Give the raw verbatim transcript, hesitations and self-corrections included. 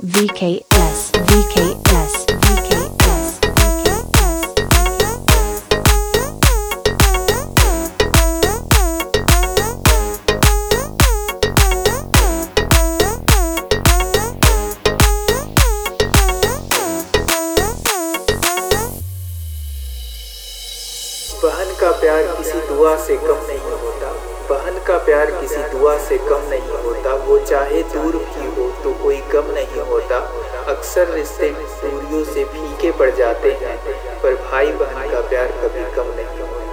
V K S V K S V K S बहन का प्यार किसी दुआ से कम नहीं होता। बहन का प्यार किसी दुआ से कम नहीं होता। वो चाहे दूर भी हो तो कोई गम नहीं होता। अक्सर रिश्ते दूरियों से फीके पड़ जाते हैं, पर भाई बहन का प्यार कभी कम नहीं होता।